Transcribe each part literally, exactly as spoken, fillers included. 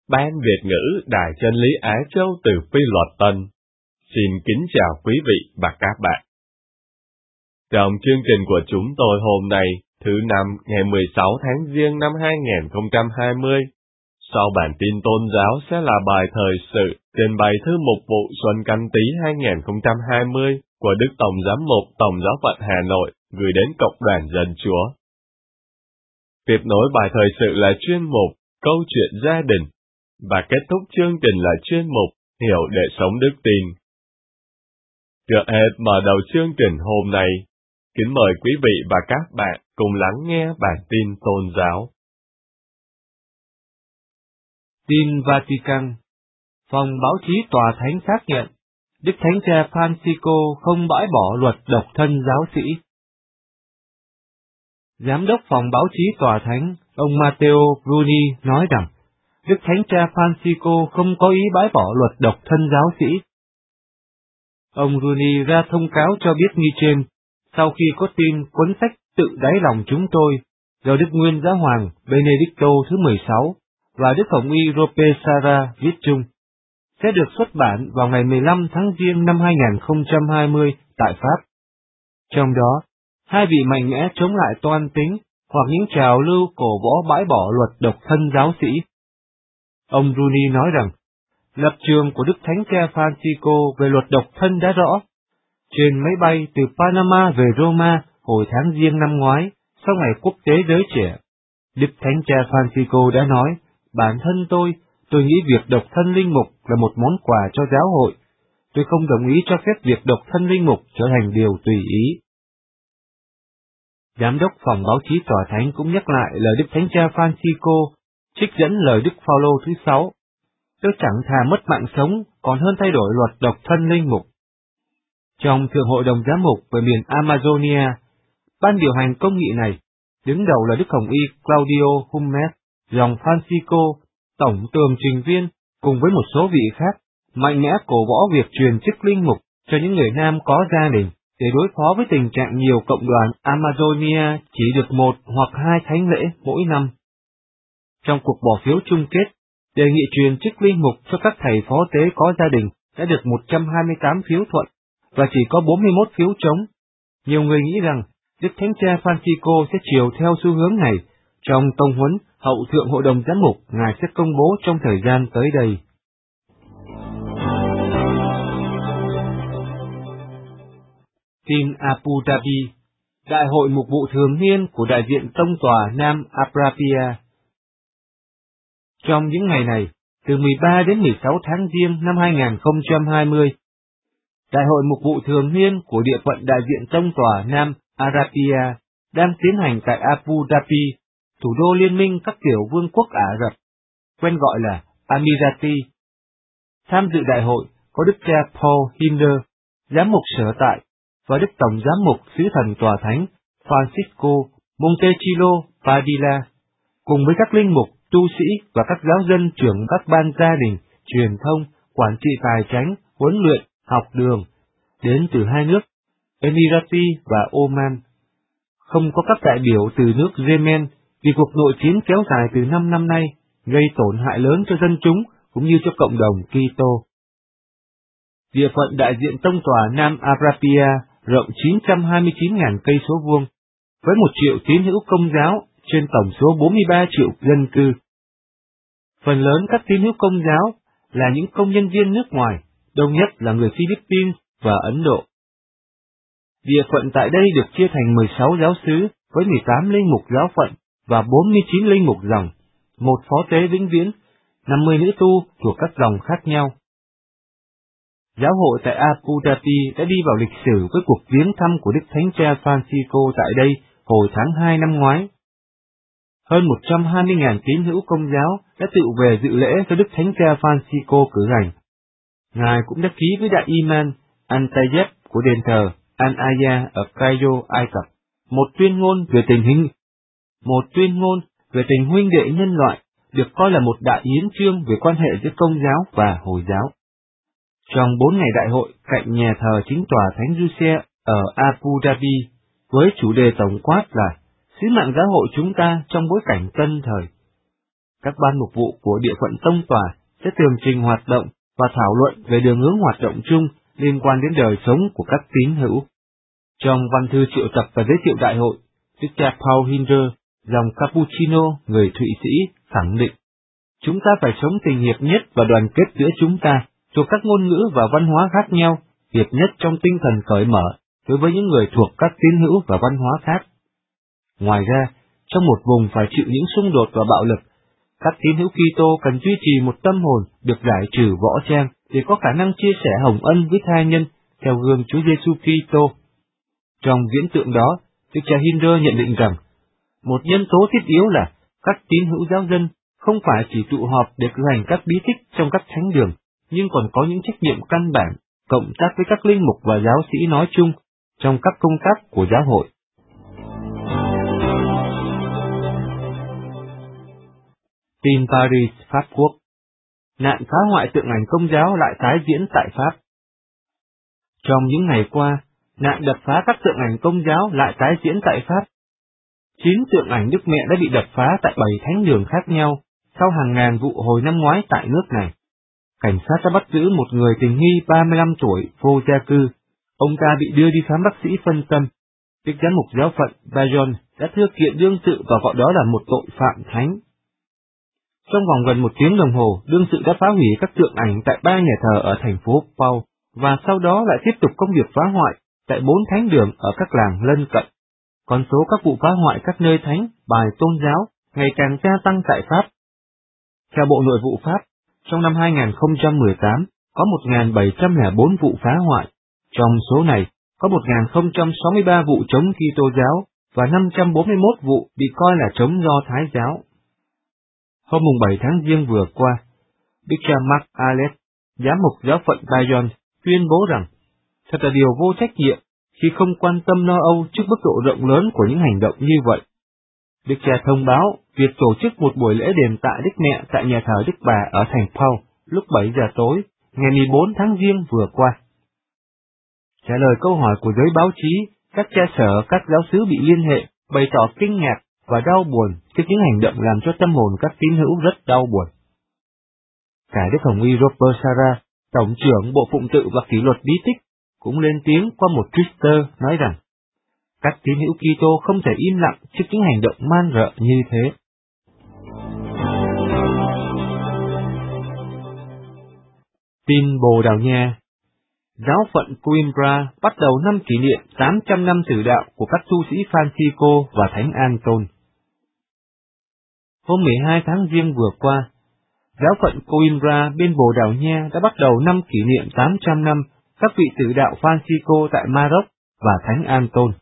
Ban Việt ngữ Đài Chân lý Á Châu từ Phi Luật Tân. Xin kính chào quý vị và các bạn. Trong chương trình của chúng tôi hôm nay, thứ năm ngày mười sáu tháng Giêng năm hai nghìn không trăm hai mươi, sau bản tin tôn giáo sẽ là bài thời sự trên bài thư mục vụ Xuân Canh Tý hai nghìn không trăm hai mươi của Đức Tổng Giám mục Tổng giáo phận Hà Nội gửi đến Cộng đoàn Dân Chúa. Tiếp nối bài thời sự là chuyên mục Câu chuyện gia đình, và kết thúc chương trình là chuyên mục Hiểu để sống đức tin. Trước hết mở đầu chương trình hôm nay, kính mời quý vị và các bạn cùng lắng nghe bản tin tôn giáo. Tin Vatican. Phòng báo chí Tòa Thánh xác nhận, Đức Thánh Cha Francisco không bãi bỏ luật độc thân giáo sĩ. Giám đốc phòng báo chí Tòa Thánh, ông Matteo Bruni nói rằng, Đức Thánh Cha Francisco không có ý bãi bỏ luật độc thân giáo sĩ. Ông Bruni ra thông cáo cho biết như trên, sau khi có tin cuốn sách Tự đáy lòng chúng tôi, do Đức Nguyên Giáo hoàng Benedicto thứ mười sáu và Đức Hồng y Rope Sara viết chung, sẽ được xuất bản vào ngày mười lăm tháng Giêng năm hai nghìn không trăm hai mươi tại Pháp. Trong đó, hai vị mạnh mẽ chống lại toan tính hoặc những trào lưu cổ võ bãi bỏ luật độc thân giáo sĩ. Ông Bruni nói rằng, lập trường của Đức Thánh Cha Francisco về luật độc thân đã rõ. Trên máy bay từ Panama về Roma hồi tháng Giêng năm ngoái, sau ngày quốc tế giới trẻ, Đức Thánh Cha Francisco đã nói, bản thân tôi, tôi nghĩ việc độc thân linh mục là một món quà cho giáo hội. Tôi không đồng ý cho phép việc độc thân linh mục trở thành điều tùy ý. Giám đốc phòng báo chí Tòa Thánh cũng nhắc lại lời Đức Thánh Cha Francisco, trích dẫn lời Đức Phaolô thứ sáu, tôi chẳng thà mất mạng sống còn hơn thay đổi luật độc thân linh mục. Trong Thượng hội đồng giám mục về miền Amazonia, ban điều hành công nghị này, đứng đầu là Đức Hồng y Claudio Hummes, dòng Francisco, tổng tường trình viên, cùng với một số vị khác, mạnh mẽ cổ võ việc truyền chức linh mục cho những người nam có gia đình, để đối phó với tình trạng nhiều cộng đoàn Amazonia chỉ được một hoặc hai thánh lễ mỗi năm. Trong cuộc bỏ phiếu chung kết, đề nghị truyền chức linh mục cho các thầy phó tế có gia đình đã được một trăm hai mươi tám phiếu thuận, và chỉ có bốn mươi mốt phiếu trống. Nhiều người nghĩ rằng Đức Thánh Cha Francisco sẽ chiều theo xu hướng này. Trong tông huấn hậu Thượng hội đồng giám mục, Ngài sẽ công bố trong thời gian tới đây. Tin Abu Dhabi. Đại hội mục vụ thường niên của đại diện tông tòa Nam Abrapia. Trong những ngày này, từ mười ba đến mười sáu tháng Giêng năm hai nghìn không trăm hai mươi, Đại hội mục vụ thường niên của địa phận đại diện tông tòa Nam Arabia đang tiến hành tại Abu Dhabi, thủ đô liên minh các tiểu vương quốc Ả Rập, quen gọi là Amirati. Tham dự đại hội có Đức cha Paul Hinder, giám mục sở tại, và Đức Tổng giám mục Sứ thần Tòa Thánh Francisco Montechilo Padilla, cùng với các linh mục, tu sĩ và các giáo dân trưởng các ban gia đình, truyền thông, quản trị tài chánh, huấn luyện, học đường, đến từ hai nước, Emirati và Oman. Không có các đại biểu từ nước Yemen vì cuộc nội chiến kéo dài từ năm năm nay, gây tổn hại lớn cho dân chúng cũng như cho cộng đồng Kitô. Địa phận đại diện tông tòa Nam Abrapia rộng chín trăm hai mươi chín nghìn cây số vuông, với một triệu tín hữu Công giáo trên tổng số bốn mươi ba triệu dân cư. Phần lớn các tín hữu Công giáo là những công nhân viên nước ngoài, đông nhất là người Philippines và Ấn Độ. Địa phận tại đây được chia thành mười sáu giáo xứ với mười tám linh mục giáo phận và bốn mươi chín linh mục dòng, một phó tế vĩnh viễn, năm mươi nữ tu thuộc các dòng khác nhau. Giáo hội tại Abu Dhabi đã đi vào lịch sử với cuộc viếng thăm của Đức Thánh Cha Francisco tại đây hồi tháng hai năm ngoái. Hơn một trăm hai mươi nghìn tín hữu Công giáo đã tự về dự lễ do Đức Thánh Cha Francisco cử hành. Ngài cũng đã ký với đại imam Al-Tayyeb của đền thờ Al-Aya ở Cairo, Ai Cập, một tuyên ngôn về tình hình, một tuyên ngôn về tình huynh đệ nhân loại, được coi là một đại hiến chương về quan hệ giữa Công giáo và Hồi giáo. Trong bốn ngày đại hội cạnh nhà thờ chính tòa Thánh Giuse ở Abu Dhabi, với chủ đề tổng quát là Sứ mạng giáo hội chúng ta trong bối cảnh tân thời, Các ban mục vụ của địa phận tông tòa sẽ tường trình hoạt động và thảo luận về đường hướng hoạt động chung liên quan đến đời sống của các tín hữu. Trong văn thư triệu tập và giới thiệu đại hội, Đức cha Paul Hinder, dòng Cappuccino người Thụy Sĩ, khẳng định: chúng ta phải sống tình hiệp nhất và đoàn kết giữa chúng ta, thuộc các ngôn ngữ và văn hóa khác nhau, hiệp nhất trong tinh thần cởi mở đối với những người thuộc các tín hữu và văn hóa khác. Ngoài ra, trong một vùng phải chịu những xung đột và bạo lực, các tín hữu Kitô cần duy trì một tâm hồn được giải trừ võ trang để có khả năng chia sẻ hồng ân với tha nhân theo gương Chúa Giêsu Kitô. Trong viễn tượng đó, Đức cha Hinder nhận định rằng, một nhân tố thiết yếu là các tín hữu giáo dân không phải chỉ tụ họp để cử hành các bí tích trong các thánh đường, nhưng còn có những trách nhiệm căn bản, cộng tác với các linh mục và giáo sĩ nói chung trong các công tác của giáo hội. Tin Paris, Pháp Quốc. Nạn phá hoại tượng ảnh Công giáo lại tái diễn tại Pháp. Trong những ngày qua, nạn đập phá các tượng ảnh Công giáo lại tái diễn tại Pháp. Chín tượng ảnh Đức Mẹ đã bị đập phá tại bảy thánh đường khác nhau sau hàng ngàn vụ hồi năm ngoái tại nước này. Cảnh sát đã bắt giữ một người tình nghi ba mươi lăm tuổi vô gia cư. Ông ta bị đưa đi khám bác sĩ phân tâm. Đức giám mục giáo phận Bayonne đã thưa kiện đương sự và gọi đó là một tội phạm thánh. Trong vòng gần một tiếng đồng hồ, đương sự đã phá hủy các tượng ảnh tại ba nhà thờ ở thành phố Pau, và sau đó lại tiếp tục công việc phá hoại tại bốn thánh đường ở các làng lân cận. Con số các vụ phá hoại các nơi thánh, bài tôn giáo ngày càng gia tăng tại Pháp. Theo Bộ Nội vụ Pháp, trong năm hai nghìn không trăm mười tám có một nghìn bảy trăm lẻ bốn vụ phá hoại, trong số này có một nghìn không trăm sáu mươi ba vụ chống Kitô giáo và năm trăm bốn mươi mốt vụ bị coi là chống Do Thái giáo. Hôm bảy tháng Giêng vừa qua, Đức cha Marc Alex, giám mục giáo phận Bayonne, tuyên bố rằng thật là điều vô trách nhiệm khi không quan tâm lo âu trước mức độ rộng lớn của những hành động như vậy. Đức cha thông báo việc tổ chức một buổi lễ đền tạ Đức Mẹ tại nhà thờ Đức Bà ở thành Pau lúc bảy giờ tối, ngày mười bốn tháng Giêng vừa qua. Trả lời câu hỏi của giới báo chí, các cha sở các giáo xứ bị liên hệ bày tỏ kinh ngạc và đau buồn trước những hành động làm cho tâm hồn các tín hữu rất đau buồn. Cả Đức Hồng Y Robert Sarah, Tổng trưởng Bộ Phụng tự và Kỷ luật Bí tích, cũng lên tiếng qua một Twitter nói rằng các tín hữu Kitô không thể im lặng trước những hành động man rợ như thế. Tin Bồ Đào Nha. Giáo phận Coimbra bắt đầu năm kỷ niệm tám trăm năm tử đạo của các tu sĩ Francisco và Thánh Anton. Hôm mười hai tháng Giêng vừa qua, giáo phận Coimbra bên Bồ Đào Nha đã bắt đầu năm kỷ niệm tám trăm năm các vị tử đạo Francisco tại Maroc và Thánh Anton.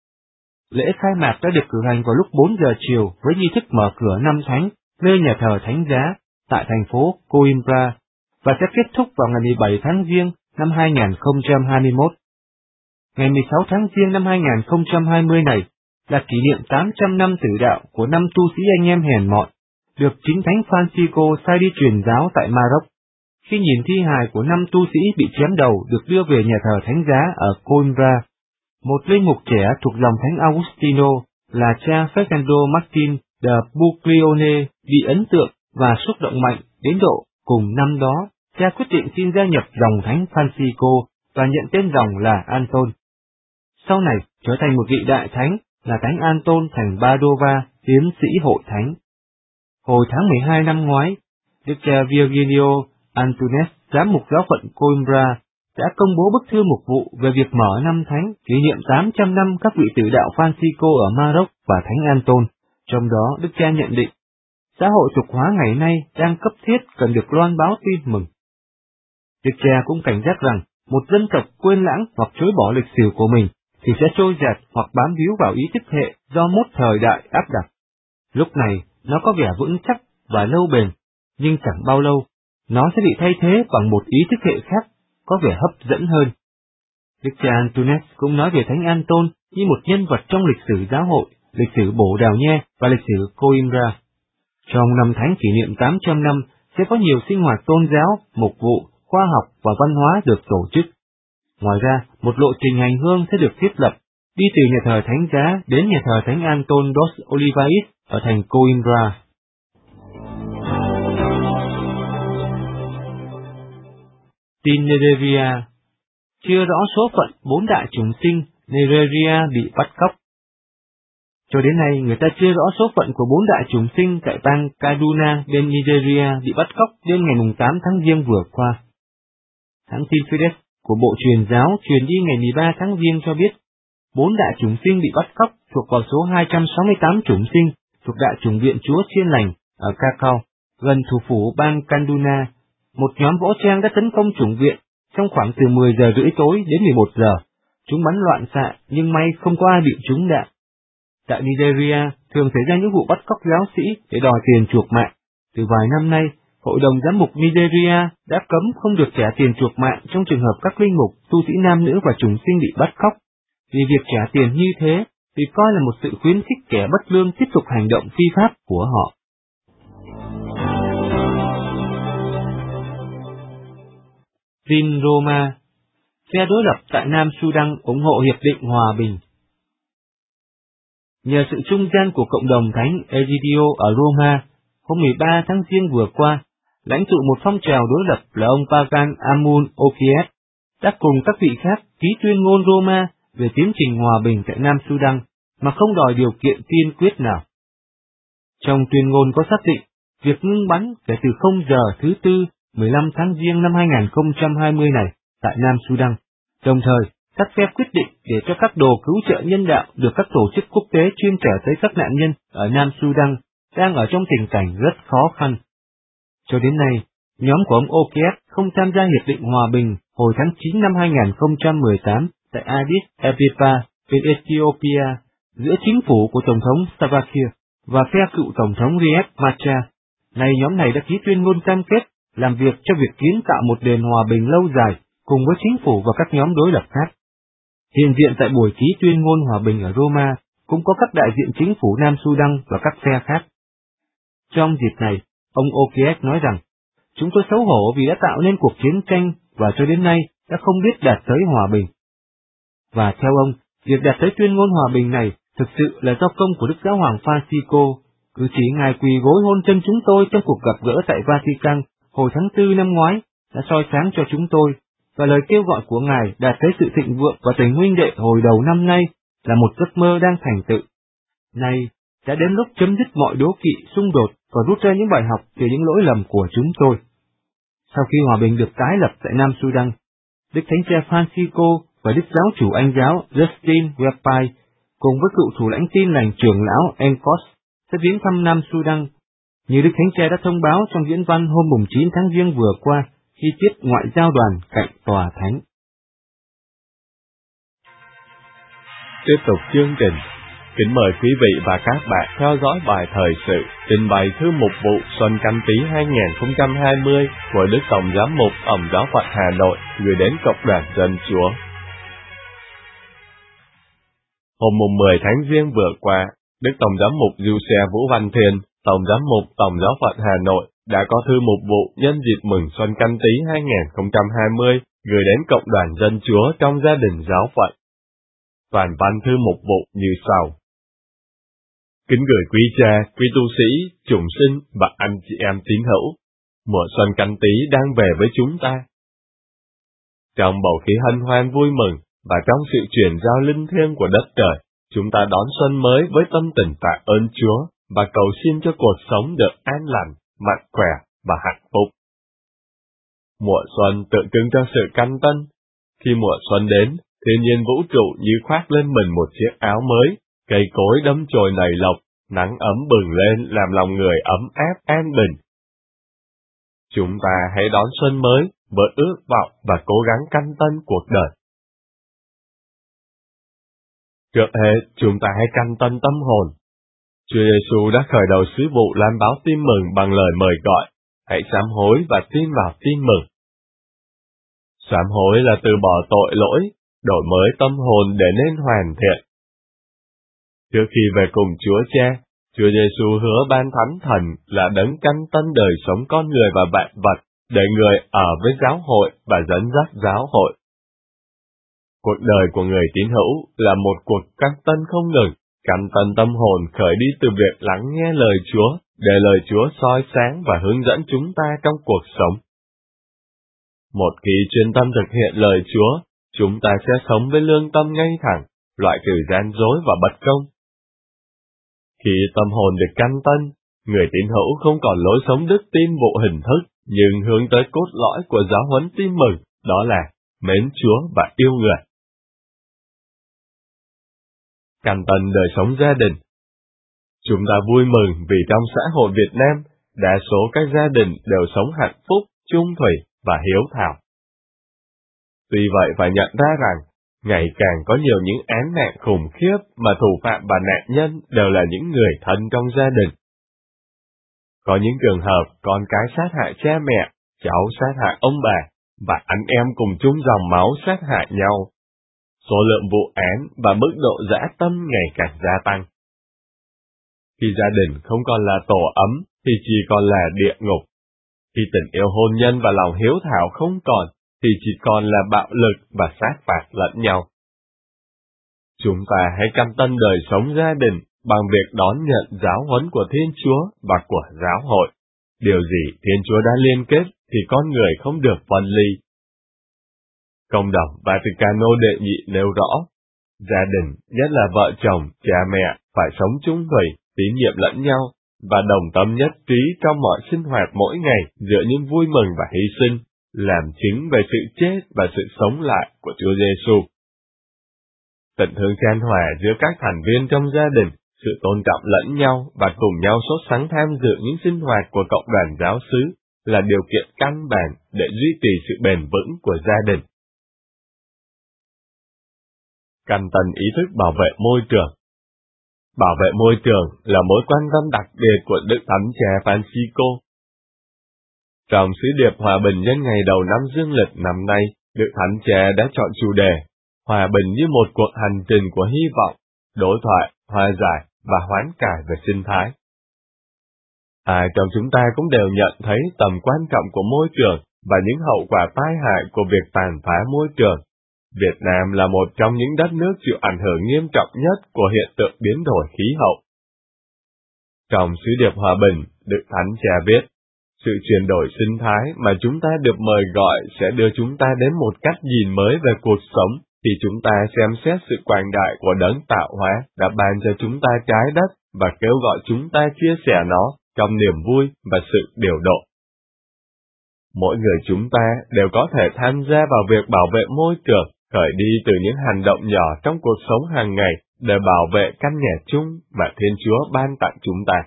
Lễ khai mạc đã được cử hành vào lúc bốn giờ chiều với nghi thức mở cửa năm thánh nơi nhà thờ Thánh Giá tại thành phố Coimbra và sẽ kết thúc vào ngày mười bảy tháng Giêng năm hai nghìn không trăm hai mươi mốt. Ngày mười sáu tháng Giêng năm hai nghìn không trăm hai mươi này là kỷ niệm tám trăm năm tử đạo của năm tu sĩ anh em hèn mọn, được chính Thánh Francisco sai đi truyền giáo tại Maroc. Khi nhìn thi hài của năm tu sĩ bị chém đầu được đưa về nhà thờ Thánh Giá ở Coimbra, một linh mục trẻ thuộc dòng Thánh Augustino là cha Fernando Martin de Buglione bị ấn tượng và xúc động mạnh đến độ cùng năm đó cha quyết định xin gia nhập dòng Thánh Francisco và nhận tên dòng là Anton. Sau này trở thành một vị đại thánh là Thánh Anton thành Padova, tiến sĩ hội thánh. Hồi tháng mười hai năm ngoái, Đức cha Virgilio Antunes, giám mục giáo phận Coimbra, đã công bố bức thư mục vụ về việc mở năm thánh kỷ niệm tám trăm năm các vị tử đạo Francisco ở Maroc và Thánh Anton. Trong đó, Đức cha nhận định, xã hội tục hóa ngày nay đang cấp thiết cần được loan báo tin mừng. Đức cha cũng cảnh giác rằng, một dân tộc quên lãng hoặc chối bỏ lịch sử của mình thì sẽ trôi dạt hoặc bám víu vào ý thức hệ do mốt thời đại áp đặt. Lúc này, nó có vẻ vững chắc và lâu bền, nhưng chẳng bao lâu, nó sẽ bị thay thế bằng một ý thức hệ khác, có vẻ hấp dẫn hơn. Đức cha Antunes cũng nói về Thánh Anton như một nhân vật trong lịch sử giáo hội, lịch sử Bồ Đào Nha và lịch sử Coimbra. Trong năm thánh kỷ niệm tám trăm năm sẽ có nhiều sinh hoạt tôn giáo, mục vụ, khoa học và văn hóa được tổ chức. Ngoài ra, một lộ trình hành hương sẽ được thiết lập, đi từ nhà thờ Thánh Giá đến nhà thờ Thánh Anton dos Olivais ở thành Coimbra. Tin Nigeria. Chưa rõ số phận bốn đại chúng sinh Nigeria bị bắt cóc. Cho đến nay, người ta chưa rõ số phận của bốn đại chúng sinh tại bang Kaduna bên Nigeria bị bắt cóc đêm ngày tám tháng Giêng vừa qua. Hãng tin Fides của Bộ Truyền giáo truyền đi ngày mười ba tháng Giêng cho biết, bốn đại chúng sinh bị bắt cóc thuộc vào số hai trăm sáu mươi tám chúng sinh thuộc đại chủng viện Chúa Chiên Lành ở Kakao, gần thủ phủ bang Kaduna. Một nhóm võ trang đã tấn công chủng viện trong khoảng từ mười giờ rưỡi tối đến mười một giờ. Chúng bắn loạn xạ nhưng may không có ai bị trúng đạn. Tại Nigeria, thường xảy ra những vụ bắt cóc giáo sĩ để đòi tiền chuộc mạng. Từ vài năm nay, Hội đồng Giám mục Nigeria đã cấm không được trả tiền chuộc mạng trong trường hợp các linh mục, tu sĩ nam nữ và chúng sinh bị bắt cóc. Vì việc trả tiền như thế thì coi là một sự khuyến khích kẻ bất lương tiếp tục hành động phi pháp của họ. Tin Roma. Phe đối lập tại Nam Sudan ủng hộ Hiệp định Hòa bình. Nhờ sự trung gian của cộng đồng Thánh Egidio ở Roma, hôm mười ba tháng Giêng vừa qua, lãnh tụ một phong trào đối lập là ông Pagan Amun Okiet đã cùng các vị khác ký tuyên ngôn Roma về tiến trình hòa bình tại Nam Sudan mà không đòi điều kiện tiên quyết nào. Trong tuyên ngôn có xác định việc ngưng bắn kể từ không giờ thứ Tư mười lăm tháng Giêng năm hai nghìn không trăm hai mươi này tại Nam Sudan, đồng thời các phe quyết định để cho các đồ cứu trợ nhân đạo được các tổ chức quốc tế chuyên trở tới các nạn nhân ở Nam Sudan đang ở trong tình cảnh rất khó khăn. Cho đến nay, nhóm của ông Okiet không tham gia Hiệp định Hòa bình hồi tháng chín năm hai nghìn không trăm mười tám tại Addis Ababa, bên Ethiopia, giữa chính phủ của Tổng thống Salva Kiir và phe cựu Tổng thống Riek Machar. Nay nhóm này đã ký tuyên ngôn cam kết làm việc cho việc kiến tạo một nền hòa bình lâu dài cùng với chính phủ và các nhóm đối lập khác. Hiện diện tại buổi ký tuyên ngôn hòa bình ở Roma cũng có các đại diện chính phủ Nam Sudan và các phe khác. Trong dịp này, ông Okiet nói rằng, chúng tôi xấu hổ vì đã tạo nên cuộc chiến tranh và cho đến nay đã không biết đạt tới hòa bình. Và theo ông, việc đạt tới tuyên ngôn hòa bình này thực sự là do công của Đức Giáo hoàng Francisco. Cử chỉ ngài quỳ gối hôn chân chúng tôi trong cuộc gặp gỡ tại Vatican hồi tháng tư năm ngoái đã soi sáng cho chúng tôi, và lời kêu gọi của ngài đạt tới sự thịnh vượng và tình huynh đệ hồi đầu năm nay là một giấc mơ đang thành tựu. Nay, đã đến lúc chấm dứt mọi đố kỵ, xung đột và rút ra những bài học từ những lỗi lầm của chúng tôi. Sau khi hòa bình được tái lập tại Nam Sudan, Đức Thánh Cha Francisco và Đức Giáo chủ Anh giáo Justin Welby cùng với cựu thủ lãnh Tin Lành trưởng lão Encos sẽ viếng thăm Nam Sudan, như Đức Thánh Cha đã thông báo trong diễn văn hôm chín tháng Giêng vừa qua khi tiếp ngoại giao đoàn cạnh tòa thánh. Tiếp tục chương trình, kính mời quý vị và các bạn theo dõi bài thời sự trình bày thư mục vụ Xuân Canh Tý hai nghìn không trăm hai mươi của Đức Tổng Giám mục Tổng giáo phận Hà Nội gửi đến Cộng đoàn Dân Chúa. Hôm mười tháng Giêng vừa qua, Đức Tổng Giám mục Giuse Vũ Văn Thiên, Tổng Giám mục Tổng giáo phận Hà Nội đã có thư mục vụ nhân dịp mừng Xuân Canh Tý hai nghìn không trăm hai mươi gửi đến Cộng đoàn Dân Chúa trong gia đình giáo phận. Toàn văn thư mục vụ như sau. Kính gửi quý cha, quý tu sĩ, chúng sinh và anh chị em tín hữu, mùa Xuân Canh Tý đang về với chúng ta. Trong bầu khí hân hoan vui mừng và trong sự truyền giao linh thiêng của đất trời, chúng ta đón xuân mới với tâm tình tạ ơn Chúa và cầu xin cho cuộc sống được an lành, mạnh khỏe và hạnh phúc. Mùa xuân tượng trưng cho sự canh tân. Khi mùa xuân đến, thiên nhiên vũ trụ như khoác lên mình một chiếc áo mới, cây cối đâm chồi nảy lộc, nắng ấm bừng lên làm lòng người ấm áp an bình. Chúng ta hãy đón xuân mới với ước vọng và cố gắng canh tân cuộc đời. Trước hết, chúng ta hãy canh tân tâm hồn. Chúa Giêsu đã khởi đầu sứ vụ lan báo tin mừng bằng lời mời gọi, hãy sám hối và tin vào tin mừng. Sám hối là từ bỏ tội lỗi, đổi mới tâm hồn để nên hoàn thiện. Trước khi về cùng Chúa Cha, Chúa Giêsu hứa ban thánh thần là đấng canh tân đời sống con người và vạn vật, để người ở với giáo hội và dẫn dắt giáo hội. Cuộc đời của người tín hữu là một cuộc canh tân không ngừng, canh tân tâm hồn khởi đi từ việc lắng nghe lời Chúa, để lời Chúa soi sáng và hướng dẫn chúng ta trong cuộc sống. Một khi chuyên tâm thực hiện lời Chúa, chúng ta sẽ sống với lương tâm ngay thẳng, loại trừ gian dối và bất công. Khi tâm hồn được căn tân, người tín hữu không còn lối sống đức tin vụ hình thức, nhưng hướng tới cốt lõi của giáo huấn tin mừng, đó là mến Chúa và yêu người. Căn tân đời sống gia đình. Chúng ta vui mừng vì trong xã hội Việt Nam, đa số các gia đình đều sống hạnh phúc, chung thủy và hiếu thảo. Tuy vậy phải nhận ra rằng, ngày càng có nhiều những án nạn khủng khiếp mà thủ phạm và nạn nhân đều là những người thân trong gia đình. Có những trường hợp con cái sát hại cha mẹ, cháu sát hại ông bà, và anh em cùng chung dòng máu sát hại nhau. Số lượng vụ án và mức độ dã tâm ngày càng gia tăng. Khi gia đình không còn là tổ ấm, thì chỉ còn là địa ngục. Khi tình yêu hôn nhân và lòng hiếu thảo không còn, thì chỉ còn là bạo lực và sát phạt lẫn nhau. Chúng ta hãy căn tân đời sống gia đình bằng việc đón nhận giáo huấn của Thiên Chúa và của giáo hội. Điều gì Thiên Chúa đã liên kết thì con người không được phân ly. Công đồng Vaticano đệ nhị nêu rõ, gia đình, nhất là vợ chồng, cha mẹ, phải sống chung thủy, tín nhiệm lẫn nhau, và đồng tâm nhất trí trong mọi sinh hoạt mỗi ngày giữa những vui mừng và hy sinh, làm chứng về sự chết và sự sống lại của Chúa Giêsu. Tình thương chan hòa giữa các thành viên trong gia đình, sự tôn trọng lẫn nhau và cùng nhau sốt sắng tham dự những sinh hoạt của cộng đoàn giáo xứ là điều kiện căn bản để duy trì sự bền vững của gia đình. Căn tân ý thức bảo vệ môi trường. Bảo vệ môi trường là mối quan tâm đặc biệt của Đức Thánh Cha Francisco. Trong sứ điệp hòa bình nhân ngày đầu năm dương lịch năm nay, Đức Thánh Cha đã chọn chủ đề Hòa bình như một cuộc hành trình của hy vọng, đối thoại, hòa giải và hoán cải về sinh thái. Ai trong chúng ta cũng đều nhận thấy tầm quan trọng của môi trường và những hậu quả tai hại của việc tàn phá môi trường. Việt Nam là một trong những đất nước chịu ảnh hưởng nghiêm trọng nhất của hiện tượng biến đổi khí hậu. Trong sứ điệp hòa bình, Đức Thánh Cha viết, sự chuyển đổi sinh thái mà chúng ta được mời gọi sẽ đưa chúng ta đến một cách nhìn mới về cuộc sống, thì chúng ta xem xét sự quảng đại của đấng tạo hóa đã ban cho chúng ta trái đất và kêu gọi chúng ta chia sẻ nó trong niềm vui và sự điều độ. Mỗi người chúng ta đều có thể tham gia vào việc bảo vệ môi trường, khởi đi từ những hành động nhỏ trong cuộc sống hàng ngày để bảo vệ căn nhà chung mà Thiên Chúa ban tặng chúng ta.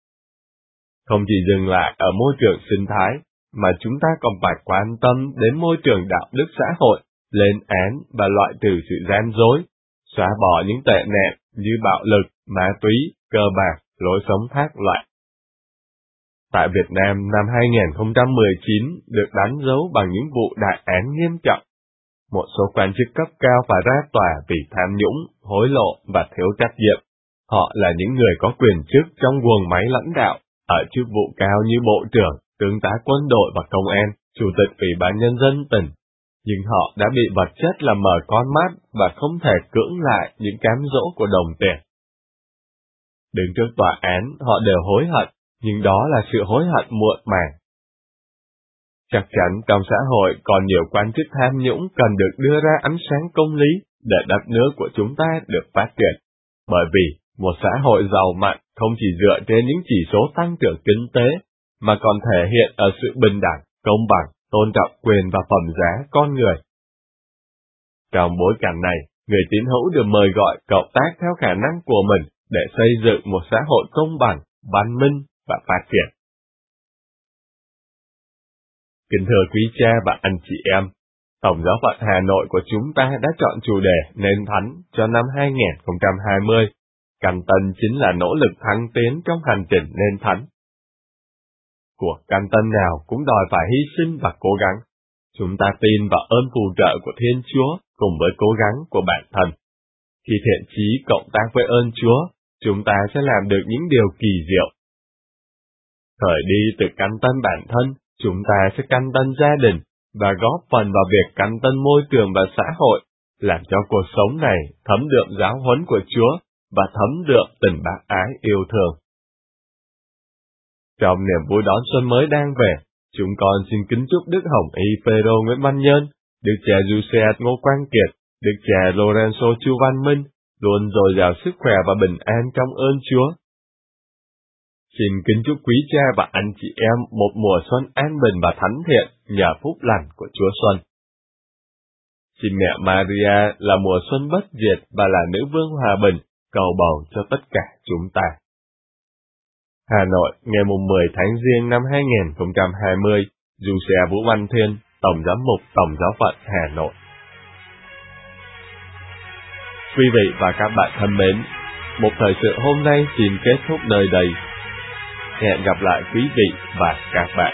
Không chỉ dừng lại ở môi trường sinh thái, mà chúng ta còn phải quan tâm đến môi trường đạo đức xã hội, lên án và loại trừ sự gian dối, xóa bỏ những tệ nạn như bạo lực, ma túy, cờ bạc, lối sống thác loạn. Tại Việt Nam năm hai không một chín được đánh dấu bằng những vụ đại án nghiêm trọng. Một số quan chức cấp cao phải ra tòa vì tham nhũng, hối lộ và thiếu trách nhiệm. Họ là những người có quyền chức trong guồng máy lãnh đạo, ở chức vụ cao như bộ trưởng, tướng tá quân đội và công an, chủ tịch ủy ban nhân dân tỉnh. Nhưng họ đã bị vật chất làm mờ con mắt và không thể cưỡng lại những cám dỗ của đồng tiền. Đứng trước tòa án, họ đều hối hận, nhưng đó là sự hối hận muộn màng. Chắc chắn trong xã hội còn nhiều quan chức tham nhũng cần được đưa ra ánh sáng công lý để đất nước của chúng ta được phát triển. Bởi vì một xã hội giàu mạnh không chỉ dựa trên những chỉ số tăng trưởng kinh tế, mà còn thể hiện ở sự bình đẳng, công bằng, tôn trọng quyền và phẩm giá con người. Trong bối cảnh này, người tín hữu được mời gọi cộng tác theo khả năng của mình để xây dựng một xã hội công bằng, văn minh và phát triển. Kính thưa quý cha và anh chị em, Tổng giáo phận Hà Nội của chúng ta đã chọn chủ đề Nên Thánh cho năm hai không hai không. Căn tân chính là nỗ lực thăng tiến trong hành trình nên thánh. Cuộc căn tân nào cũng đòi phải hy sinh và cố gắng. Chúng ta tin vào ơn phù trợ của Thiên Chúa cùng với cố gắng của bản thân. Khi thiện chí cộng tác với ơn Chúa, chúng ta sẽ làm được những điều kỳ diệu. Khởi đi từ căn tân bản thân, chúng ta sẽ căn tân gia đình và góp phần vào việc căn tân môi trường và xã hội, làm cho cuộc sống này thấm đượm giáo huấn của Chúa và thấm đượm tình bác ái yêu thương. Trong niềm vui đón xuân mới đang về, Chúng con xin kính chúc Đức Hồng Y Phêrô Nguyễn Văn Nhơn, Đức cha Giuse Ngô Quang Kiệt, Đức cha Lorenzo Chu Văn Minh luôn dồi dào sức khỏe và bình an trong ơn Chúa. Xin kính chúc quý cha và anh chị em một mùa xuân an bình và thánh thiện nhờ phúc lành của Chúa Xuân. Xin mẹ Maria là mùa xuân bất diệt và là nữ vương hòa bình cầu bầu cho tất cả chúng ta. Hà Nội, ngày mười tháng Giêng năm hai nghìn không trăm hai mươi, Giuse Vũ Văn Thiên, Tổng giám mục Tổng giáo phận Hà Nội. Quý vị và các bạn thân mến, một thời sự hôm nay xin kết thúc nơi đây. Hẹn gặp lại quý vị và các bạn.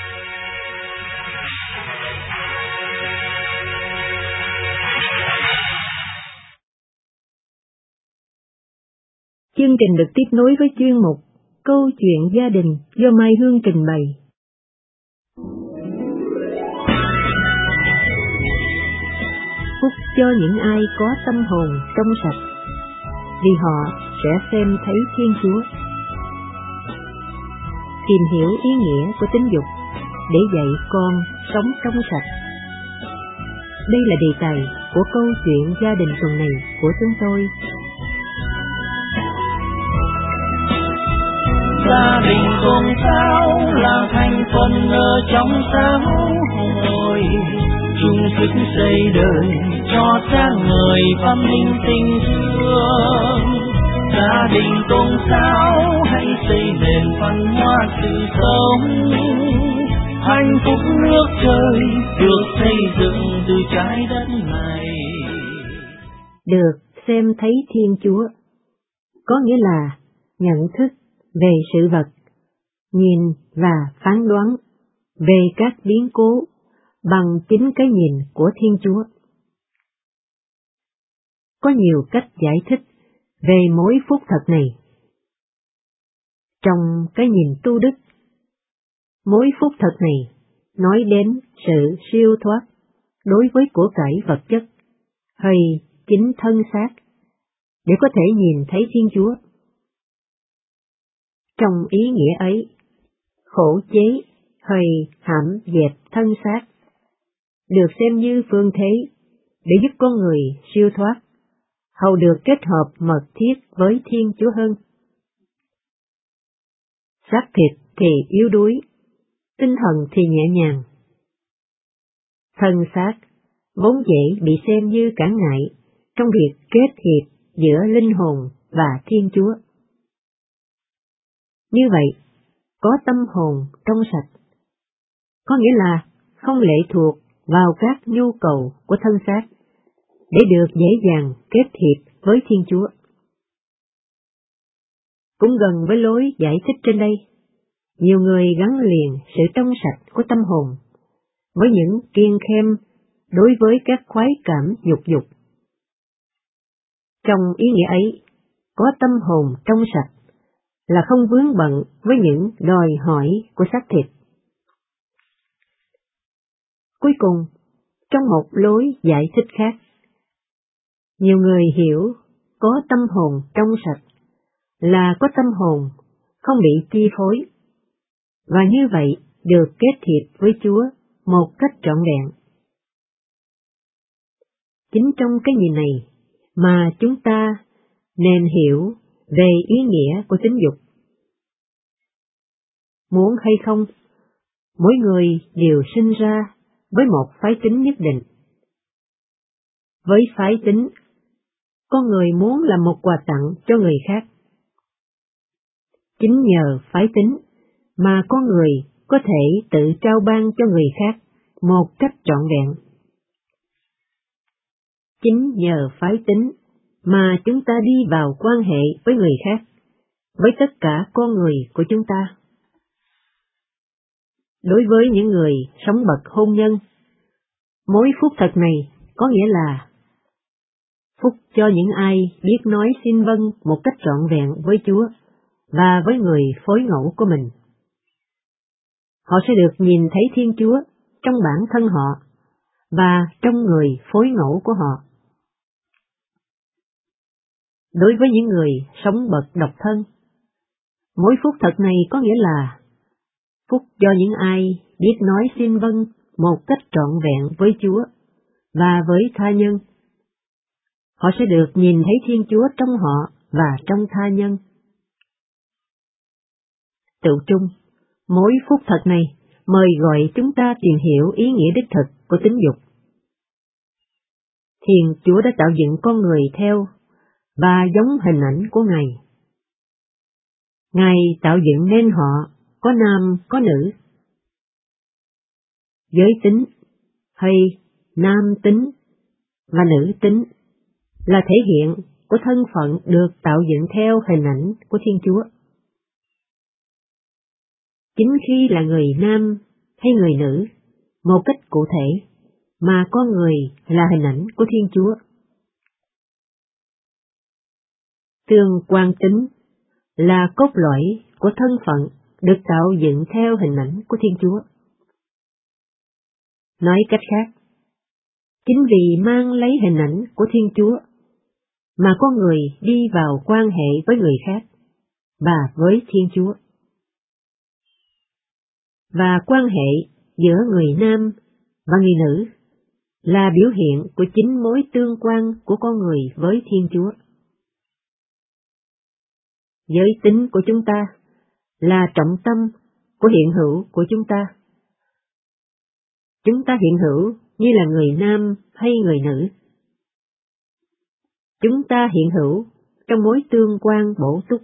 Chương trình được tiếp nối với chuyên mục Câu chuyện gia đình do Mai Hương trình bày. Phúc cho những ai có tâm hồn trong sạch, vì họ sẽ xem thấy Thiên Chúa. Tìm hiểu ý nghĩa của tính dục để dạy con sống trong sạch. Đây là đề tài của câu chuyện gia đình tuần này của chúng tôi. Gia đình cùng sao là thành phần ở trong xã hội, chung sức xây đời cho sáng ngời văn minh tình thương. Gia đình cùng sao hãy xây nền văn hóa sự sống, hạnh phúc nước trời được xây dựng từ trái đất này. Được xem thấy Thiên Chúa có nghĩa là nhận thức về sự vật, nhìn và phán đoán về các biến cố bằng chính cái nhìn của Thiên Chúa. Có nhiều cách giải thích về mối phúc thật này. Trong cái nhìn tu đức, mối phúc thật này nói đến sự siêu thoát đối với của cải vật chất hay chính thân xác để có thể nhìn thấy Thiên Chúa. Trong ý nghĩa ấy, khổ chế hay hãm dẹp thân xác được xem như phương thế để giúp con người siêu thoát, hầu được kết hợp mật thiết với Thiên Chúa hơn. Xác thịt thì yếu đuối, tinh thần thì nhẹ nhàng. Thân xác vốn dễ bị xem như cản ngại trong việc kết hiệp giữa linh hồn và Thiên Chúa. Như vậy, có tâm hồn trong sạch, có nghĩa là không lệ thuộc vào các nhu cầu của thân xác, để được dễ dàng kết hiệp với Thiên Chúa. Cũng gần với lối giải thích trên đây, nhiều người gắn liền sự trong sạch của tâm hồn với những kiêng khem đối với các khoái cảm dục dục. Trong ý nghĩa ấy, có tâm hồn trong sạch là không vướng bận với những đòi hỏi của xác thịt. Cuối cùng, trong một lối giải thích khác, nhiều người hiểu có tâm hồn trong sạch là có tâm hồn không bị chi phối, và như vậy được kết hiệp với Chúa một cách trọn vẹn. Chính trong cái nhìn này mà chúng ta nên hiểu về ý nghĩa của tính dục. Muốn hay không, mỗi người đều sinh ra với một phái tính nhất định. Với phái tính, con người muốn làm một quà tặng cho người khác. Chính nhờ phái tính mà con người có thể tự trao ban cho người khác một cách trọn vẹn. Chính nhờ phái tính mà chúng ta đi vào quan hệ với người khác, với tất cả con người của chúng ta. Đối với những người sống bậc hôn nhân, mối phúc thật này có nghĩa là phúc cho những ai biết nói xin vâng một cách trọn vẹn với Chúa và với người phối ngẫu của mình. Họ sẽ được nhìn thấy Thiên Chúa trong bản thân họ và trong người phối ngẫu của họ. Đối với những người sống bậc độc thân, mối phúc thật này có nghĩa là phúc cho những ai biết nói xin vâng một cách trọn vẹn với Chúa và với tha nhân. Họ sẽ được nhìn thấy Thiên Chúa trong họ và trong tha nhân. Tự trung, mối phúc thật này mời gọi chúng ta tìm hiểu ý nghĩa đích thực của tính dục. Thiên Chúa đã tạo dựng con người theo và giống hình ảnh của Ngài. Ngài tạo dựng nên họ có nam có nữ. Giới tính hay nam tính và nữ tính là thể hiện của thân phận được tạo dựng theo hình ảnh của Thiên Chúa. Chính khi là người nam hay người nữ, một cách cụ thể, mà con người là hình ảnh của Thiên Chúa. Tương quan tính là cốt lõi của thân phận được tạo dựng theo hình ảnh của Thiên Chúa. Nói cách khác, chính vì mang lấy hình ảnh của Thiên Chúa mà con người đi vào quan hệ với người khác và với Thiên Chúa. Và quan hệ giữa người nam và người nữ là biểu hiện của chính mối tương quan của con người với Thiên Chúa. Giới tính của chúng ta là trọng tâm của hiện hữu của chúng ta. Chúng ta hiện hữu như là người nam hay người nữ. Chúng ta hiện hữu trong mối tương quan bổ túc.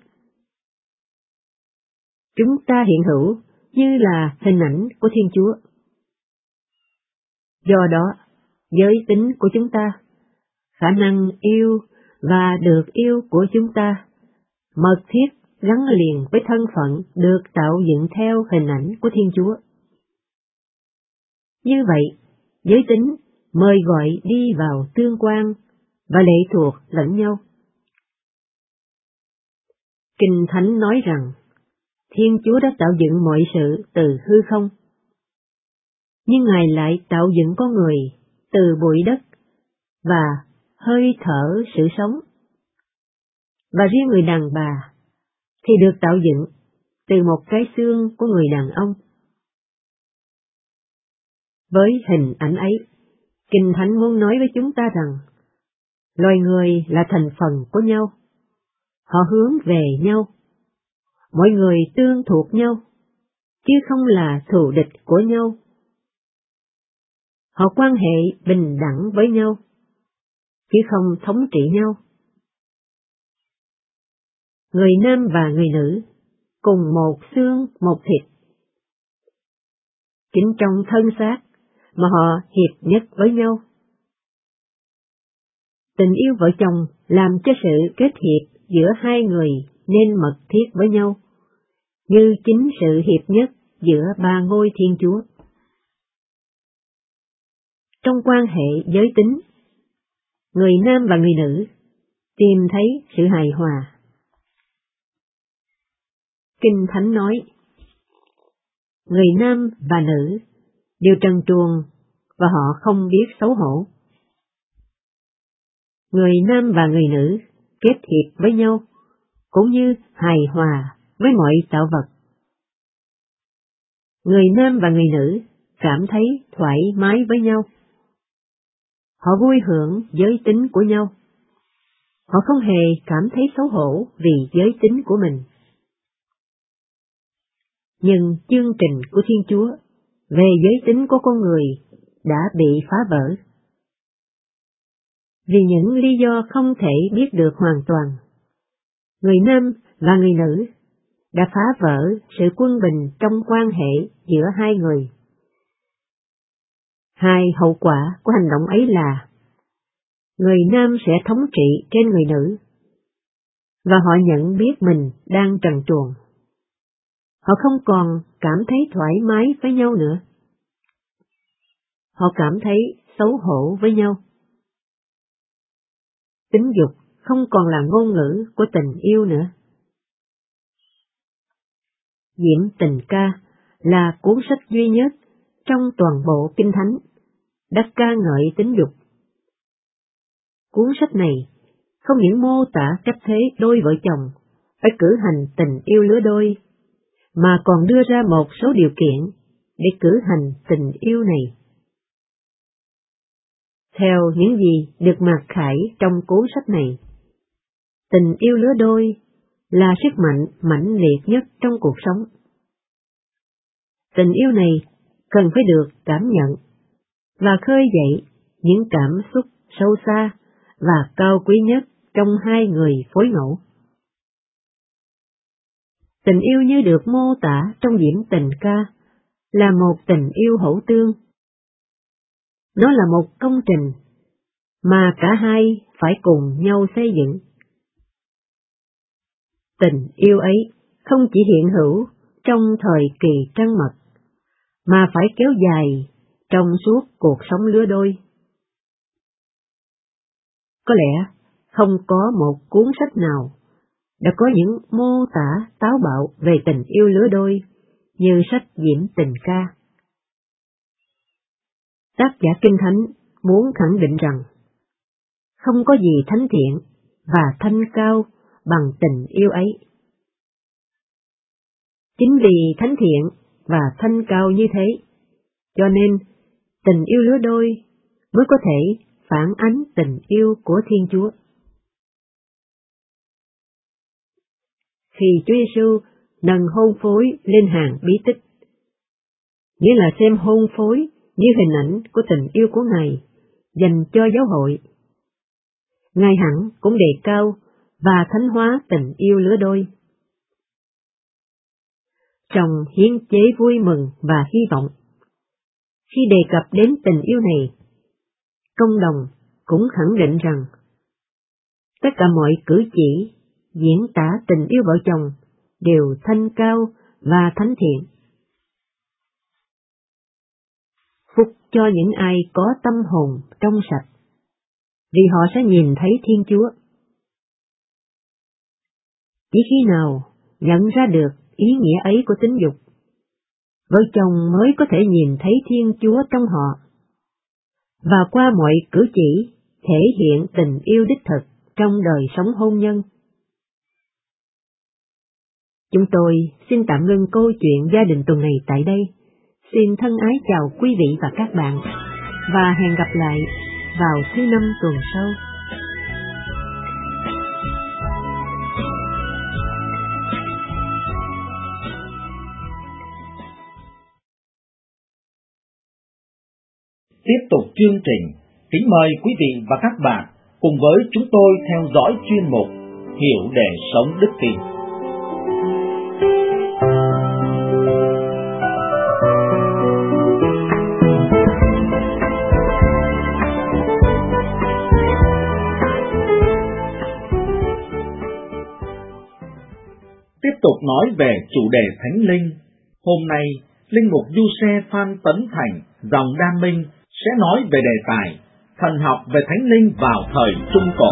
Chúng ta hiện hữu như là hình ảnh của Thiên Chúa. Do đó, giới tính của chúng ta, khả năng yêu và được yêu của chúng ta, mật thiết gắn liền với thân phận được tạo dựng theo hình ảnh của Thiên Chúa. Như vậy, giới tính mời gọi đi vào tương quan và lệ thuộc lẫn nhau. Kinh Thánh nói rằng, Thiên Chúa đã tạo dựng mọi sự từ hư không, nhưng Ngài lại tạo dựng con người từ bụi đất và hơi thở sự sống. Và riêng người đàn bà thì được tạo dựng từ một cái xương của người đàn ông. Với hình ảnh ấy, Kinh Thánh muốn nói với chúng ta rằng, loài người là thành phần của nhau, họ hướng về nhau, mọi người tương thuộc nhau, chứ không là thù địch của nhau. Họ quan hệ bình đẳng với nhau, chứ không thống trị nhau. Người nam và người nữ cùng một xương một thịt. Chính trong thân xác mà họ hiệp nhất với nhau. Tình yêu vợ chồng làm cho sự kết hiệp giữa hai người nên mật thiết với nhau, như chính sự hiệp nhất giữa ba ngôi Thiên Chúa. Trong quan hệ giới tính, người nam và người nữ tìm thấy sự hài hòa. Kinh Thánh nói, người nam và nữ đều trần truồng và họ không biết xấu hổ. Người nam và người nữ kết hiệp với nhau, cũng như hài hòa với mọi tạo vật. Người nam và người nữ cảm thấy thoải mái với nhau. Họ vui hưởng giới tính của nhau. Họ không hề cảm thấy xấu hổ vì giới tính của mình. Nhưng chương trình của Thiên Chúa về giới tính của con người đã bị phá vỡ. Vì những lý do không thể biết được hoàn toàn, người nam và người nữ đã phá vỡ sự quân bình trong quan hệ giữa hai người. Hai hậu quả của hành động ấy là người nam sẽ thống trị trên người nữ, và họ nhận biết mình đang trần truồng. Họ không còn cảm thấy thoải mái với nhau nữa. Họ cảm thấy xấu hổ với nhau. Tính dục không còn là ngôn ngữ của tình yêu nữa. Diễm Tình Ca là cuốn sách duy nhất trong toàn bộ Kinh Thánh đã ca ngợi tính dục. Cuốn sách này không những mô tả cách thế đôi vợ chồng phải cử hành tình yêu lứa đôi, mà còn đưa ra một số điều kiện để cử hành tình yêu này. Theo những gì được mặc khải trong cuốn sách này, tình yêu lứa đôi là sức mạnh mãnh liệt nhất trong cuộc sống. Tình yêu này cần phải được cảm nhận và khơi dậy những cảm xúc sâu xa và cao quý nhất trong hai người phối ngẫu. Tình yêu như được mô tả trong Diễm Tình Ca là một tình yêu hữu tương. Nó là một công trình mà cả hai phải cùng nhau xây dựng. Tình yêu ấy không chỉ hiện hữu trong thời kỳ trăng mật, mà phải kéo dài trong suốt cuộc sống lứa đôi. Có lẽ không có một cuốn sách nào đã có những mô tả táo bạo về tình yêu lứa đôi như sách Diễm Tình Ca. Tác giả Kinh Thánh muốn khẳng định rằng không có gì thánh thiện và thanh cao bằng tình yêu ấy. Chính vì thánh thiện và thanh cao như thế, cho nên tình yêu lứa đôi mới có thể phản ánh tình yêu của Thiên Chúa. Khi Chúa Giêsu nâng hôn phối lên hàng bí tích, nghĩa là xem hôn phối như hình ảnh của tình yêu của Ngài dành cho giáo hội, Ngài hẳn cũng đề cao và thánh hóa tình yêu lứa đôi. Trong hiến chế vui mừng và hy vọng, khi đề cập đến tình yêu này, công đồng cũng khẳng định rằng tất cả mọi cử chỉ diễn tả tình yêu vợ chồng đều thanh cao và thánh thiện. Phúc cho những ai có tâm hồn trong sạch, vì họ sẽ nhìn thấy Thiên Chúa. Chỉ khi nào nhận ra được ý nghĩa ấy của tính dục, vợ chồng mới có thể nhìn thấy Thiên Chúa trong họ, và qua mọi cử chỉ thể hiện tình yêu đích thực trong đời sống hôn nhân. Chúng tôi xin tạm ngưng câu chuyện gia đình tuần này tại đây. Xin thân ái chào quý vị và các bạn, và hẹn gặp lại vào thứ năm tuần sau. Tiếp tục chương trình, kính mời quý vị và các bạn cùng với chúng tôi theo dõi chuyên mục Hiểu để sống đức tin. Tiếp tục nói về chủ đề Thánh Linh. Hôm nay, Linh mục Du Xe Phan Tấn Thành, dòng Đam Minh, sẽ nói về đề tài thần học về Thánh Linh vào thời Trung Cổ.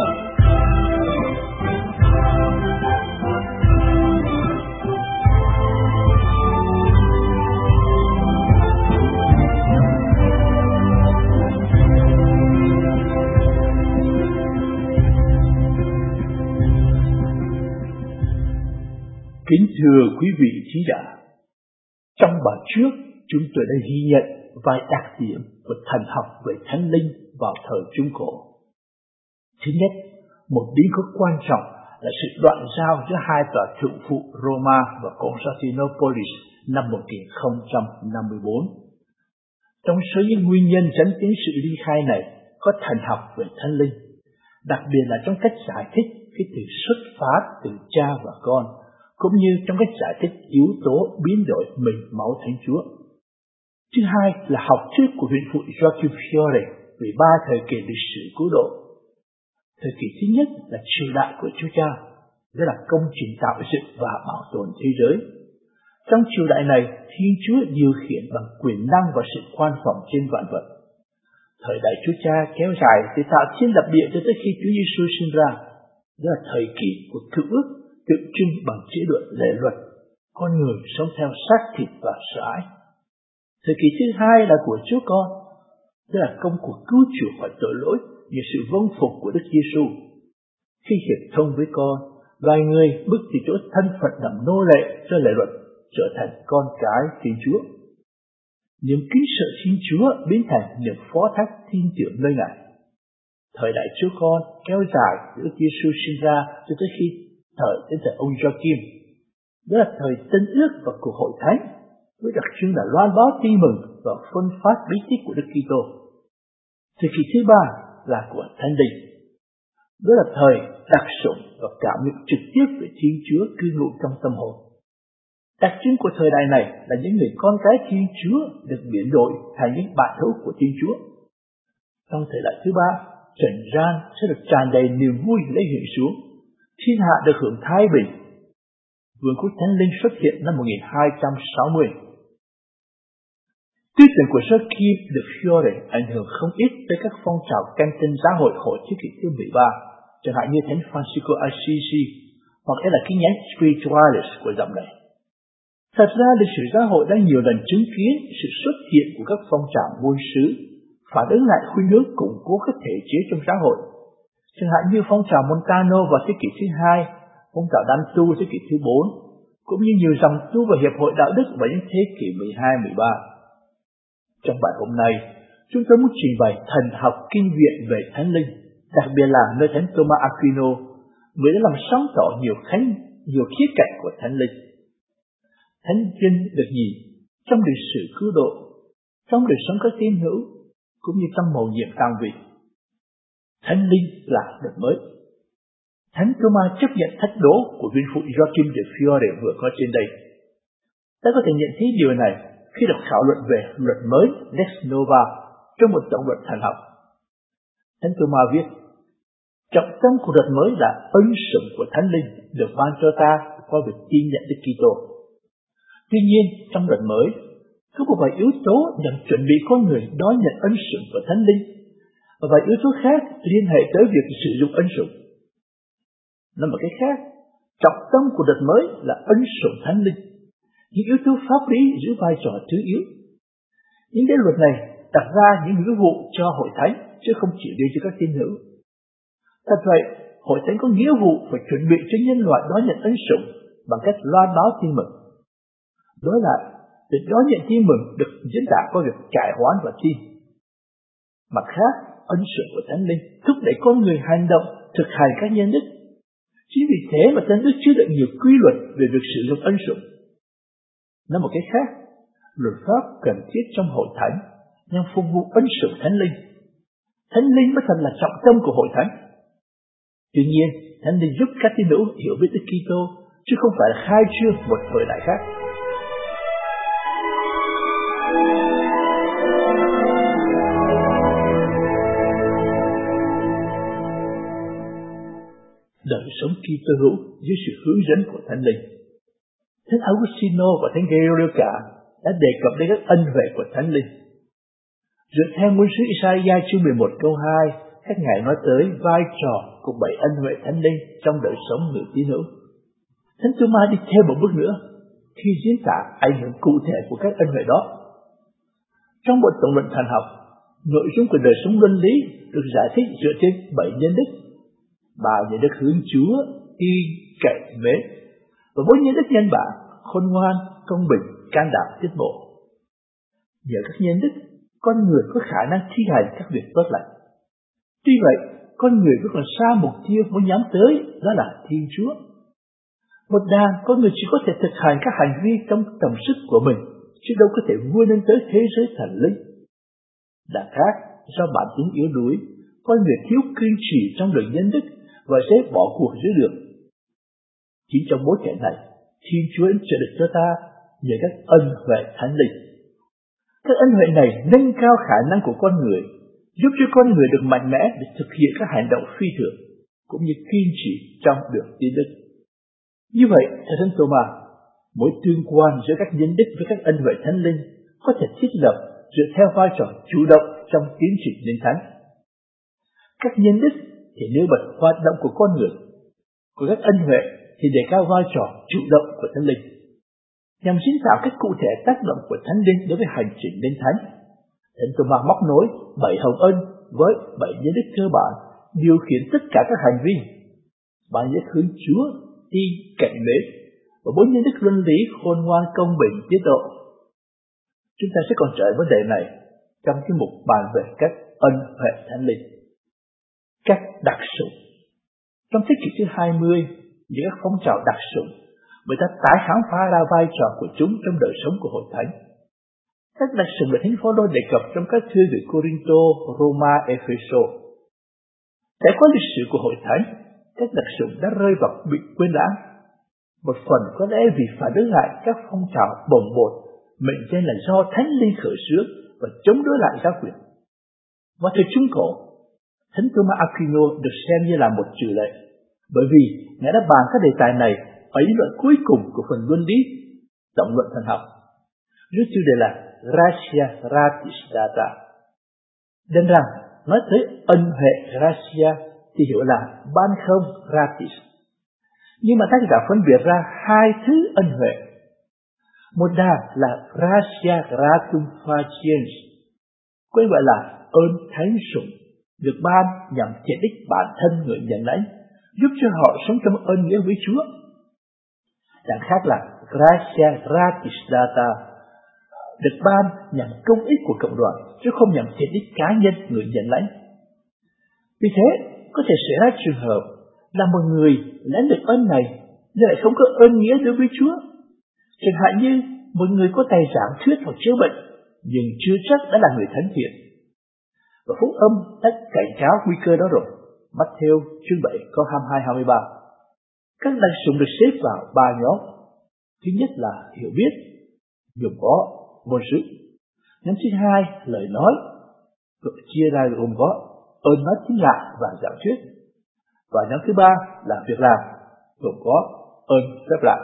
Kính thưa quý vị thính giả, trong bài trước chúng tôi đã ghi nhận vài đặc điểm của thần học về Thánh Linh vào thời Trung Cổ. Thứ nhất, một biến cố quan trọng là sự đoạn giao giữa hai tòa thượng phụ Roma và Constantinopolis năm một nghìn không trăm năm mươi tư. Trong số những nguyên nhân dẫn đến sự ly khai này có thần học về Thánh Linh, đặc biệt là trong cách giải thích cái từ xuất phát từ cha và con, cũng như trong cách giải thích yếu tố biến đổi mình máu Thánh Chúa. Thứ hai là học thuyết của huyện phụ Joachim Fiore về ba thời kỳ lịch sử cứu độ. Thời kỳ thứ nhất là triều đại của Chúa Cha, đó là công trình tạo dựng và bảo tồn thế giới. Trong triều đại này, Thiên Chúa điều khiển bằng quyền năng và sự khoan hồng trên vạn vật. Thời đại Chúa Cha kéo dài từ tạo thiên lập địa cho tới khi Chúa Giêsu sinh ra, đó là thời kỳ của cựu ước tượng trưng bằng chế độ lệ luật, con người sống theo xác thịt và sợ ái. Thời kỳ thứ hai là của Chúa Con, đó là công cuộc cứu chuộc khỏi tội lỗi nhờ sự vâng phục của Đức Giêsu. Khi hiệp thông với Con, loài người bước từ chỗ thân phận làm nô lệ cho lệ luật trở thành con cái Thiên Chúa. niềm kính sợ Thiên Chúa biến thành niềm phó thác tin tưởng nơi Ngài. Thời đại Chúa Con kéo dài từ Đức Giêsu sinh ra cho tới khi thời đến thời ông Gioachim. Đó là thời Tân Ước và cuộc hội thánh, với đặc trưng là loan báo tin mừng và phân phát bí tích của Đức Kitô. Thời kỳ thứ ba là của Thánh Linh. Đó là thời đặc sủng và cảm nhận trực tiếp về Thiên Chúa cư ngụ trong tâm hồn. Đặc trưng của thời đại này là những người con cái Thiên Chúa được biến đổi thành những bạn hữu của Thiên Chúa. Trong thời đại thứ ba, trần gian sẽ được tràn đầy niềm vui lễ hiện xuống, thiên hạ được hưởng thái bình. Vương quốc Thánh Linh xuất hiện năm một nghìn hai trăm sáu mươi. Tư tưởng của Joachim de Fiore ảnh hưởng không ít tới các phong trào canh tân giáo hội hồi thế kỷ thứ mười ba, chẳng hạn như Thánh Francisco Assisi hoặc là cái nhánh Spiritualis của dòng này. Thật ra lịch sử giáo hội đã nhiều lần chứng kiến sự xuất hiện của các phong trào ngôn sứ, phản ứng lại khuynh hướng củng cố các thể chế trong xã hội, chẳng hạn như phong trào Montano vào thế kỷ thứ hai, phong trào đan tu thế kỷ thứ bốn, cũng như nhiều dòng tu và hiệp hội đạo đức vào những thế kỷ mười hai, mười ba. Trong bài hôm nay, chúng tôi muốn trình bày thần học kinh viện về Thánh Linh, đặc biệt là nơi Thánh Thomas Aquino, người đã làm sáng tỏ nhiều khánh, nhiều khía cạnh của Thánh Linh. Thánh Linh được nhìn trong lịch sử cứu độ, trong đời sống các tín hữu, cũng như trong mầu nhiệm tang vị. Thánh Linh là được mới. Thánh Thomas chấp nhận thách đố của viên phụ Joachim de Fiore vừa có trên đây. Ta có thể nhận thấy điều này khi đọc khảo luận về luật mới Lex Nova trong một tổng luận thần học. Thánh Thomas viết: trọng tâm của luật mới là ân sủng của Thánh Linh được ban cho ta qua việc tin nhận Đức Kitô. Tuy nhiên, trong luật mới có một vài yếu tố nhằm chuẩn bị con người đón nhận ân sủng của Thánh Linh, và vài yếu tố khác liên hệ tới việc sử dụng ân sủng. Nói một cách khác, trọng tâm của luật mới là ân sủng Thánh Linh. Những yếu tố pháp lý giữ vai trò thứ yếu. Những cái luật này đặt ra những nghĩa vụ cho hội thánh, chứ không chỉ riêng cho các tín hữu. Thật vậy, hội thánh có nghĩa vụ phải chuẩn bị cho nhân loại đón nhận ân sủng bằng cách loan báo tin mừng. Đối lại, để đón nhận tin mừng được diễn tả qua việc cải hoán và tin. Mặt khác, ân sủng của Thánh Linh thúc đẩy con người hành động thực hành các nhân đức. Chính vì thế mà Thánh Đức chứa đựng nhiều quy luật về việc sử dụng ân sủng. Nói một cách khác, luật pháp cần thiết trong hội thánh nhằm phục vụ ân sủng Thánh Linh. Thánh Linh mới thật là trọng tâm của hội thánh. Tuy nhiên, Thánh Linh giúp các tín hữu hiểu biết Đức Kitô, chứ không phải là khai trương một thời đại khác. Đời sống Kitô hữu dưới sự hướng dẫn của Thánh Linh. Thánh Augustino và Thánh Gregorio cả đã đề cập đến các ân huệ của Thánh Linh. Dựa theo ngôn sứ Isaiah chương mười một câu hai, các ngài nói tới vai trò của bảy ân huệ Thánh Linh trong đời sống người tín hữu. Thánh Thomas đi thêm một bước nữa khi diễn tả ảnh hưởng cụ thể của các ân huệ đó. Trong một tổng luận thần học, nội dung của đời sống luân lý được giải thích dựa trên bảy nhân đức: ba nhân đức hướng Chúa, tin, cậy, mến, và bốn nhân đức nhân bản: khôn ngoan, công bình, can đảm, tiết mộ. Nhờ các nhân đức, con người có khả năng thi hành các việc tốt lành. Tuy vậy, con người vẫn còn xa mục tiêu muốn nhắm tới, đó là Thiên Chúa. Một đàn, con người chỉ có thể thực hành các hành vi trong tầm sức của mình, chứ đâu có thể vươn lên tới thế giới thần linh. Đàn khác, do bản tính yếu đuối, con người thiếu kiên trì trong đời nhân đức và sẽ bỏ cuộc giữa đường. Chính trong bối cảnh này, Thiên Chúa trợ lực cho ta nhờ các ân huệ Thánh Linh. Các ân huệ này nâng cao khả năng của con người, giúp cho con người được mạnh mẽ để thực hiện các hành động phi thường, cũng như kiên trì trong đường tín đức. Như vậy, theo Thánh Thomas, mối tương quan giữa các nhân đức với các ân huệ Thánh Linh có thể thiết lập dựa theo vai trò chủ động trong tiến trình lên thánh. Các nhân đức thì nêu bật hoạt động của con người, còn các ân huệ thì đề cao vai trò chủ động của Thánh Linh. Nhằm diễn tả cách cụ thể tác động của Thánh Linh đối với hành trình lên thánh, Thánh Thomas móc nối bảy hồng ân với bảy nhân đức cơ bản điều khiển tất cả các hành vi: ba nhân đức hướng Chúa, tin, cậy, mến, và bốn nhân đức luân lý: khôn ngoan, công bình, tiết độ. Chúng ta sẽ còn trở vấn đề này trong cái mục bàn về các ân huệ thánh linh. Các đặc sủng. Trong thế kỷ thứ hai mươi, những các phong trào đặc sủng, người ta tái khám phá ra vai trò của chúng trong đời sống của hội thánh. Các đặc sủng được Thánh Phaolô đề cập trong các thư gửi Cô-rinh-tô, Roma, Ê-phê-sô. Trải qua lịch sử của hội thánh, các đặc sủng đã rơi vào bị quên lãng. Một phần có lẽ vì phản ứng lại các phong trào bồng bột, mệnh danh là do Thánh Linh khởi xướng và chống đối lại giáo quyền. Vào thời Trung Cổ, Thánh Thomas Aquino được xem như là một trừ lệ, bởi vì ngài đã bàn các đề tài này ở lý luận cuối cùng của phần luân lý, tổng luận thần học, với chủ đề là Gratia Gratis Data. Đến rằng, nói tới ân huệ Gratia thì hiểu là ban không gratis. Nhưng mà tác giả phân biệt ra hai thứ ân huệ. Một đà là Gratia Gratum Faciens, quên gọi là ơn thánh sủng, được ban nhằm tiện ích bản thân người nhận lãnh, giúp cho họ sống trong ơn nghĩa với Chúa. Đằng khác là Gratia Gratis Data, được ban nhằm công ích của cộng đoàn, chứ không nhằm tiện ích cá nhân người nhận lãnh. Vì thế, có thể xảy ra trường hợp là một người lãnh được ơn này nhưng lại không có ơn nghĩa đối với Chúa. Chẳng hạn như một người có tài giảng thuyết hoặc chữa bệnh, nhưng chưa chắc đã là người thánh thiện. Và Phúc Âm đã cảnh cáo nguy cơ đó rồi. Matthew chương bảy câu hai mươi hai hai mươi ba. Các đặc sủng được xếp vào ba nhóm. Thứ nhất là hiểu biết, gồm có ngôn sứ. Nhóm thứ hai lời nói, chia ra gồm có ơn nói tiếng lạ và giảng thuyết. Và nhóm thứ ba là việc làm, gồm có ơn phép lạ.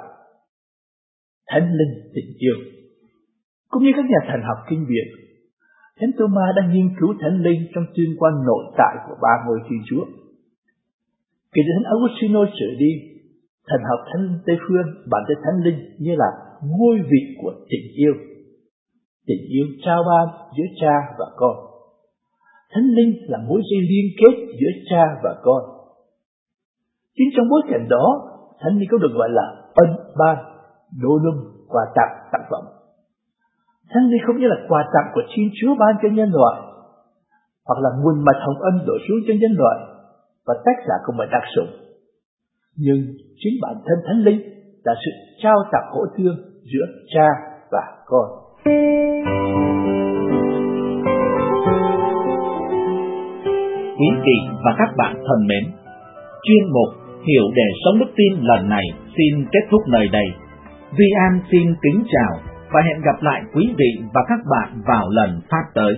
Thánh linh tình yêu. Cũng như các nhà thần học kinh viện, Thánh Tô-ma đang nghiên cứu thánh linh trong tuyên quan nội tại của ba ngôi Thiên Chúa. Kể từ Thánh Augustino trở đi, thần học thánh Tây phương bản tới thánh linh như là ngôi vị của tình yêu, tình yêu trao ban giữa cha và con. Thánh linh là mối dây liên kết giữa cha và con. Chính trong bối cảnh đó, thánh linh có được gọi là ân ban, donum, quà tặng, tặng phẩm. Thánh linh không như là quà tặng của Thiên Chúa ban cho nhân loại, hoặc là nguồn mật hồng ân đổ xuống cho nhân loại, và tác giả của một đặc sủng. Nhưng chính bản thân thánh linh là sự trao tặng hỗ thương giữa cha và con. Quý vị và các bạn thân mến, chuyên mục Hiểu để sống đức tin lần này xin kết thúc nơi đây. Vi An xin kính chào và hẹn gặp lại quý vị và các bạn vào lần phát tới.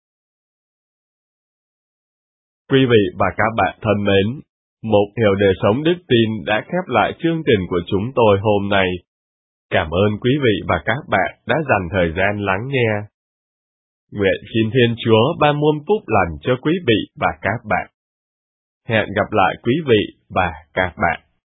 Quý vị và các bạn thân mến, một Hiểu để sống đức tin đã khép lại chương trình của chúng tôi hôm nay. Cảm ơn quý vị và các bạn đã dành thời gian lắng nghe. Nguyện xin Thiên Chúa ban muôn phúc lành cho quý vị và các bạn. Hẹn gặp lại quý vị và các bạn.